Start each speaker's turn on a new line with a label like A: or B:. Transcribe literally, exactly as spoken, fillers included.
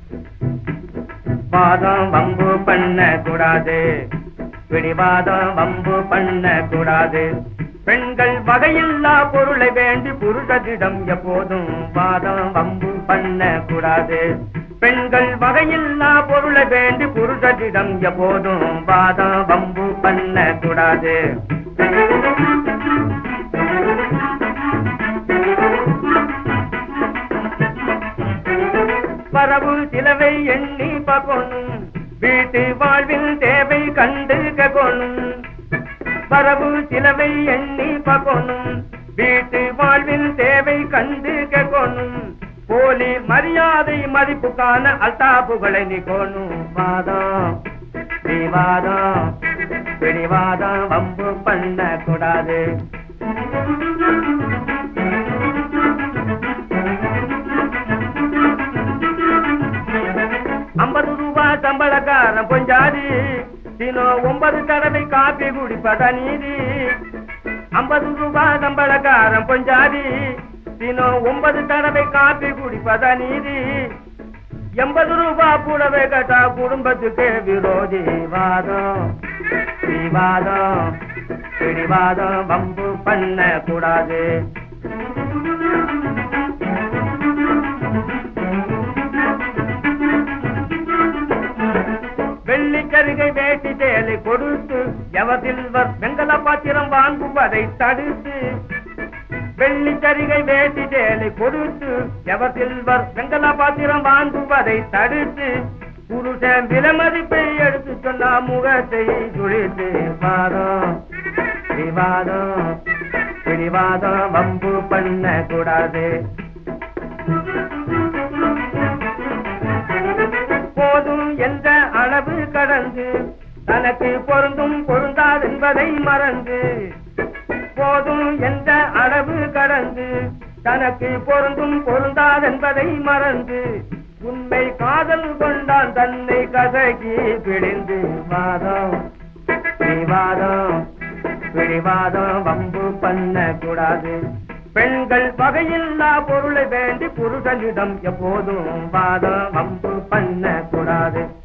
A: வாதம் வம்பு பண்ண கூடாது, பிடிவாதம் வம்பு பண்ண கூடாது. பெண்கள் வகையில்லா பொருளை வேண்டி புருஷத்திடம் எப்போதும் வாதம் வம்பு பண்ண கூடாது. பெண்கள் வகையில்லா பொருளை வேண்டி புருஷத்திடம் எப்போதும் வாதம் வம்பு பண்ண கூடாது. வரவு சிலவை எண்ணி பார்க்கணும், வீட்டு வாழ்வில் தேவை கண்டு கேட்கணும். வரவு சிலவை எண்ணி பார்க்கணும், வீட்டு வாழ்வில் தேவை கண்டு கேட்கணும். போலி மரியாதை மதிப்புக்கான அல்தாப்புகளை நீக்கணும். வாதம் விவாதம் பிடிவாதம் வம்பு பண்ண கூடாது. ஐம்பது ரூபாய் சம்பளக்காரன் பொஞ்சாதி, தினம் ஒன்பது தடவை காப்பி குடிப்பத நீதி. ஐம்பது ரூபாய் சம்பளக்காரன் பொஞ்சாதி, தினம் ஒன்பது தடவை காப்பி குடிப்பத நீதி. எண்பது ரூபாய் புடவை கட்டா குடும்பத்துக்கு விரோதி. வாதம் விவாதம் பிடிவாதம் வம்பு பண்ண கூடாது. வெள்ளிக்கருகை வேட்டி சேலை கொடுத்து எவசில்வர் வெங்கல பாத்திரம் வாங்குவதை தடுத்து. வெள்ளிக்கருகை வேட்டி சேலை கொடுத்து எவசில்வர் வெங்கல பாத்திரம் வாங்குவதை தடுத்து. புருஷன் விலமதிப்பை எடுத்து சொன்னா முகத்தை துளித்து. வாதம் விவாதம் பிடிவாதம் வம்பு பண்ண கூடாது. போதும் என்ற அளவு கடந்து தனக்கு பொருந்தும் பொருந்தாது என்பதை மறந்து. போதும் என்ற அளவு கடந்து தனக்கு பொருந்தும் பொருந்தாது என்பதை மறந்து. உண்மை காதல் கொண்டான் தன்னை கசகி பிடிந்து. வாதம் விவாதம் பிடிவாதம் வம்பு பண்ண கூடாது. பெண்கள் வகையில்லா பொருளை வேண்டி புருஷனிடம் எப்போதும் வாதம் வம்பு பண்ண கூடாது.